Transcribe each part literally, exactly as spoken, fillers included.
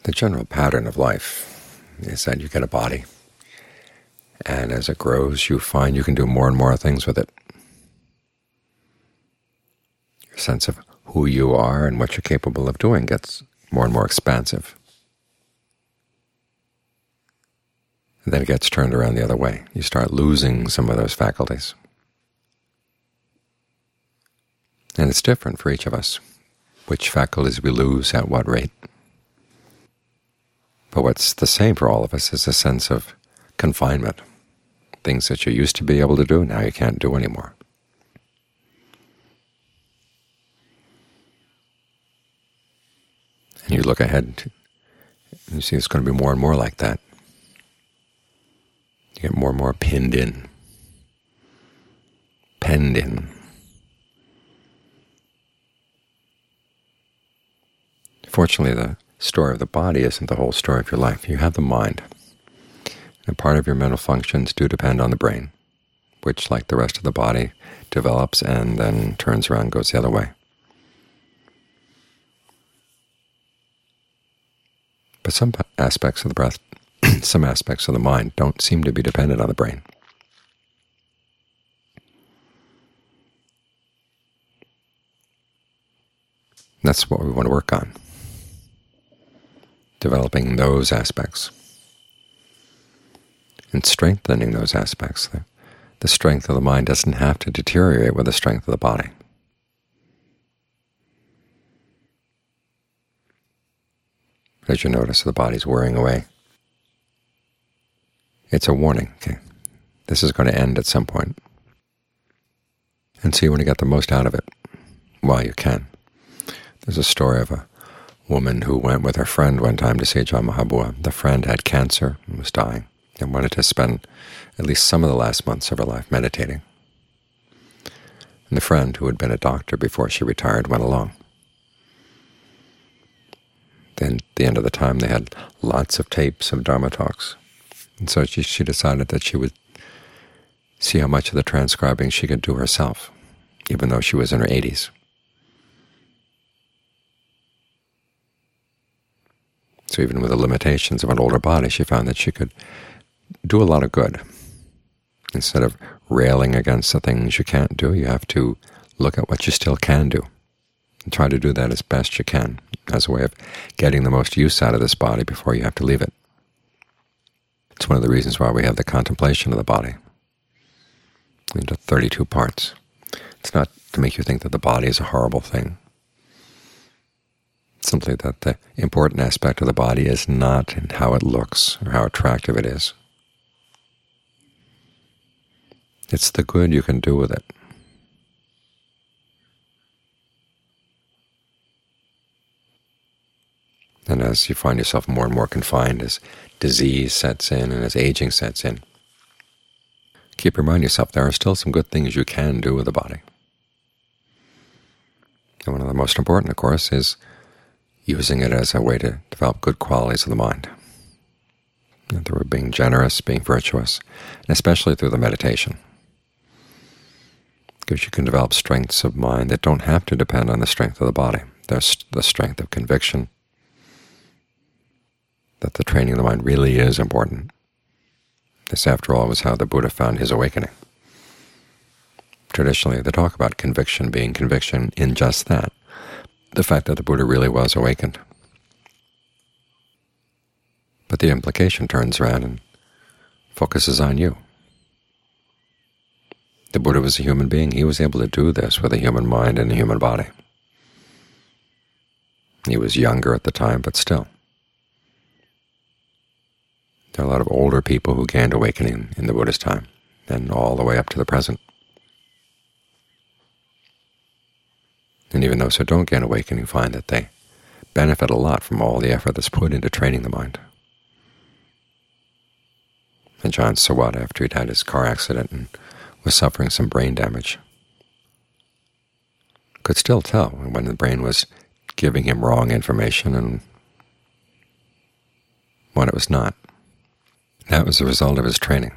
The general pattern of life is that you get a body, and as it grows, you find you can do more and more things with it. Your sense of who you are and what you're capable of doing gets more and more expansive. And then it gets turned around the other way. You start losing some of those faculties. And it's different for each of us, which faculties we lose at what rate. But what's the same for all of us is a sense of confinement. Things that you used to be able to do, now you can't do anymore. And you look ahead, and you see it's going to be more and more like that. You get more and more pinned in, penned in. Fortunately, the story of the body isn't the whole story of your life. You have the mind, and part of your mental functions do depend on the brain, which, like the rest of the body, develops and then turns around and goes the other way. But some aspects of the breath, some aspects of the mind don't seem to be dependent on the brain. That's what we want to work on, developing those aspects and strengthening those aspects. The, the strength of the mind doesn't have to deteriorate with the strength of the body. As you notice, the body's wearing away. It's a warning. Okay, this is going to end at some point. And so you want to get the most out of it while you can. There's a story of a woman who went with her friend one time to see Ajaan Mahabua. The friend had cancer and was dying and wanted to spend at least some of the last months of her life meditating. And the friend, who had been a doctor before she retired, went along. Then at the end of the time they had lots of tapes of Dharma talks. And so she, she decided that she would see how much of the transcribing she could do herself, even though she was in her eighties. So even with the limitations of an older body, she found that she could do a lot of good. Instead of railing against the things you can't do, you have to look at what you still can do and try to do that as best you can, as a way of getting the most use out of this body before you have to leave it. It's one of the reasons why we have the contemplation of the body into thirty-two parts. It's not to make you think that the body is a horrible thing. It's simply that the important aspect of the body is not in how it looks or how attractive it is. It's the good you can do with it. And as you find yourself more and more confined, as disease sets in and as aging sets in, keep reminding yourself there are still some good things you can do with the body. And one of the most important, of course, is using it as a way to develop good qualities of the mind, and through being generous, being virtuous, and especially through the meditation. Because you can develop strengths of mind that don't have to depend on the strength of the body. There's the strength of conviction, that the training of the mind really is important. This, after all, was how the Buddha found his awakening. Traditionally, they talk about conviction being conviction in just that, the fact that the Buddha really was awakened. But the implication turns around and focuses on you. The Buddha was a human being. He was able to do this with a human mind and a human body. He was younger at the time, but still. There are a lot of older people who gained awakening in the Buddha's time, and all the way up to the present. And even those who don't gain awakening find that they benefit a lot from all the effort that's put into training the mind. Ajaan Sawada, after he'd had his car accident and was suffering some brain damage, could still tell when the brain was giving him wrong information and when it was not. That was the result of his training.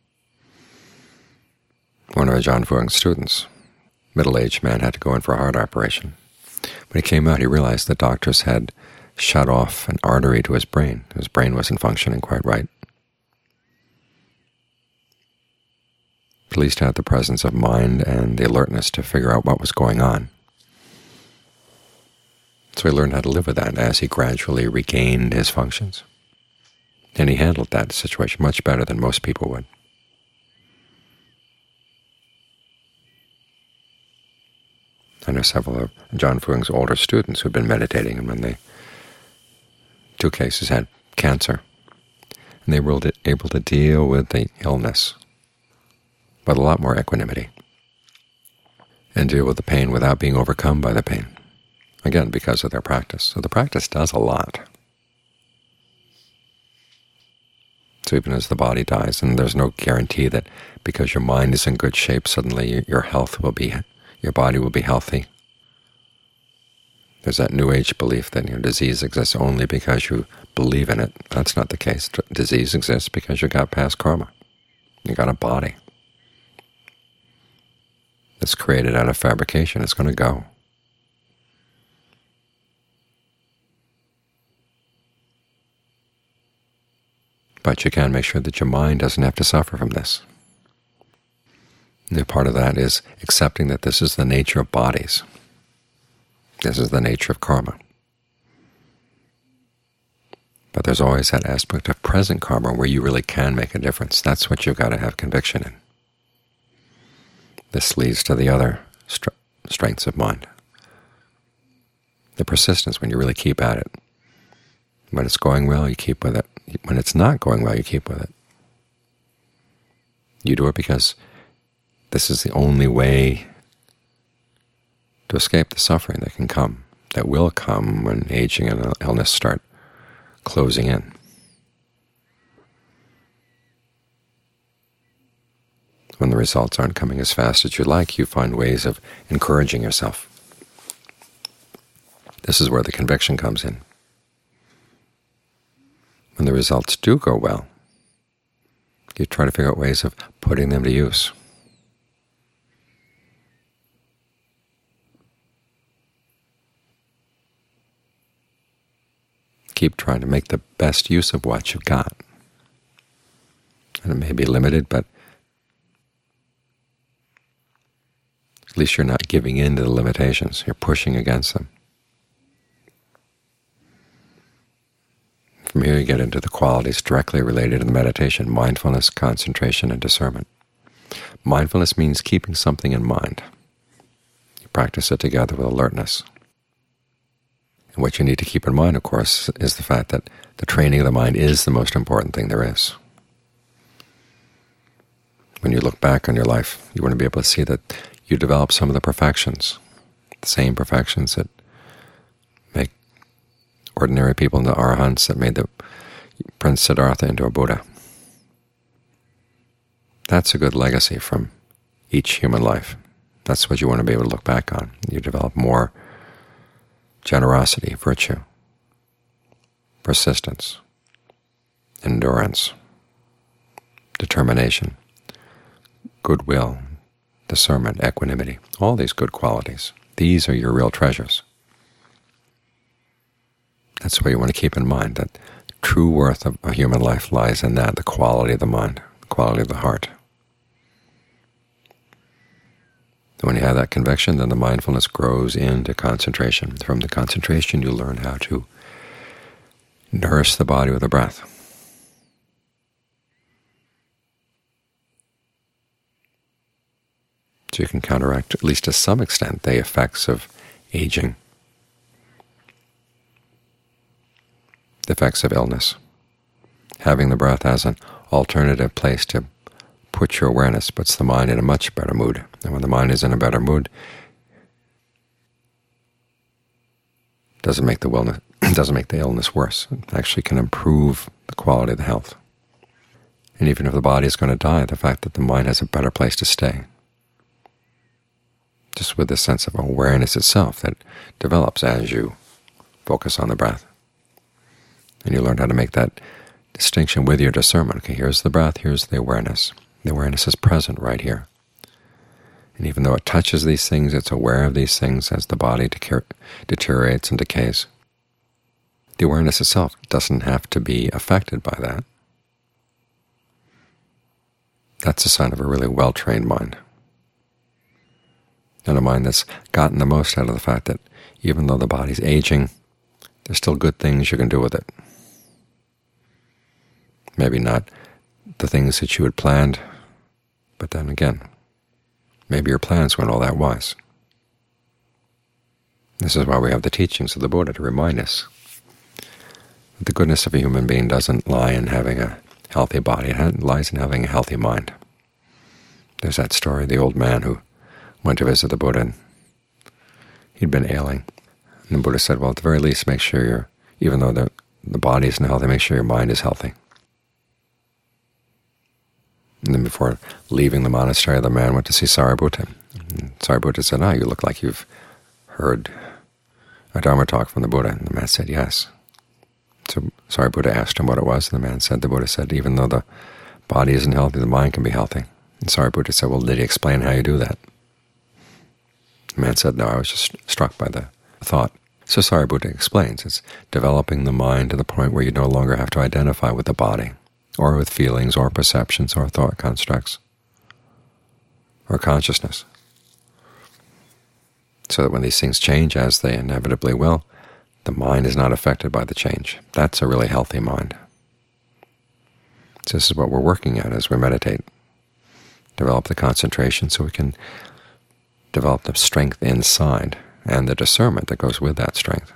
One of Ajaan Fuang's students, middle-aged man, had to go in for a heart operation. When he came out, he realized the doctors had shut off an artery to his brain. His brain wasn't functioning quite right. At least had the presence of mind and the alertness to figure out what was going on. So he learned how to live with that as he gradually regained his functions. And he handled that situation much better than most people would. I know several of Ajaan Fuang's older students who had been meditating, and when they, two cases had cancer, and they were able to deal with the illness with a lot more equanimity and deal with the pain without being overcome by the pain, again, because of their practice. So the practice does a lot. So even as the body dies, and there's no guarantee that because your mind is in good shape, suddenly your health will be, your body will be healthy. There's that New Age belief that, you know, disease exists only because you believe in it. That's not the case. Disease exists because you got past karma. You got a body. It's created out of fabrication. It's going to go. But you can make sure that your mind doesn't have to suffer from this. And part of that is accepting that this is the nature of bodies. This is the nature of karma. But there's always that aspect of present karma where you really can make a difference. That's what you've got to have conviction in. This leads to the other strengths of mind. The persistence, when you really keep at it. When it's going well, you keep with it. When it's not going well, you keep with it. You do it because this is the only way to escape the suffering that can come, that will come when aging and illness start closing in. When the results aren't coming as fast as you'd like, you find ways of encouraging yourself. This is where the conviction comes in. When the results do go well, you try to figure out ways of putting them to use. Keep trying to make the best use of what you've got. And it may be limited, but at least you're not giving in to the limitations. You're pushing against them. From here you get into the qualities directly related to the meditation: mindfulness, concentration, and discernment. Mindfulness means keeping something in mind. You practice it together with alertness. And what you need to keep in mind, of course, is the fact that the training of the mind is the most important thing there is. When you look back on your life, you want to be able to see that you develop some of the perfections, the same perfections that make ordinary people into arahants, that made the Prince Siddhartha into a Buddha. That's a good legacy from each human life. That's what you want to be able to look back on. You develop more generosity, virtue, persistence, endurance, determination, goodwill, discernment, equanimity, all these good qualities. These are your real treasures. That's what you want to keep in mind, that the true worth of a human life lies in that, the quality of the mind, the quality of the heart. When you have that conviction, then the mindfulness grows into concentration. From the concentration, you learn how to nourish the body with the breath. So you can counteract, at least to some extent, the effects of aging, the effects of illness. Having the breath as an alternative place to put your awareness puts the mind in a much better mood. And when the mind is in a better mood, it doesn't make the wellness, doesn't make the illness worse. It actually can improve the quality of the health. And even if the body is going to die, the fact that the mind has a better place to stay, just with this sense of awareness itself that develops as you focus on the breath. And you learn how to make that distinction with your discernment. Okay, here's the breath, here's the awareness. The awareness is present right here. And even though it touches these things, it's aware of these things as the body deteriorates and decays. The awareness itself doesn't have to be affected by that. That's a sign of a really well-trained mind, and a mind that's gotten the most out of the fact that even though the body's aging, there's still good things you can do with it. Maybe not the things that you had planned, but then again, maybe your plans weren't all that wise. This is why we have the teachings of the Buddha to remind us that the goodness of a human being doesn't lie in having a healthy body, it lies in having a healthy mind. There's that story of the old man who went to visit the Buddha, and he'd been ailing. And the Buddha said, well, at the very least, make sure you're, even though the, the body isn't healthy, make sure your mind is healthy. And then before leaving the monastery, the man went to see Sariputta. And Sariputta said, ah, you look like you've heard a Dharma talk from the Buddha. And the man said, yes. So Sariputta asked him what it was, and the man said, the Buddha said, even though the body isn't healthy, the mind can be healthy. And Sariputta said, well, did he explain how you do that? The man said, no, I was just struck by the thought. So Sariputta explains, it's developing the mind to the point where you no longer have to identify with the body, or with feelings, or perceptions, or thought constructs, or consciousness. So that when these things change, as they inevitably will, the mind is not affected by the change. That's a really healthy mind. So this is what we're working at as we meditate. Develop the concentration so we can develop the strength inside and the discernment that goes with that strength.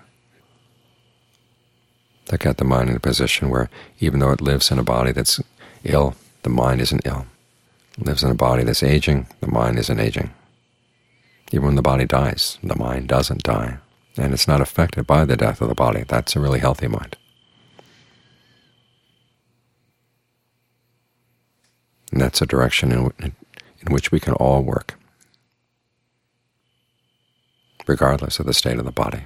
To get the mind in a position where even though it lives in a body that's ill, the mind isn't ill. It lives in a body that's aging, the mind isn't aging. Even when the body dies, the mind doesn't die, and it's not affected by the death of the body. That's a really healthy mind. And that's a direction in, in, in which we can all work, regardless of the state of the body.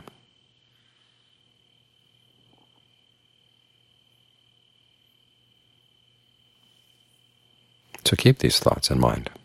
So keep these thoughts in mind.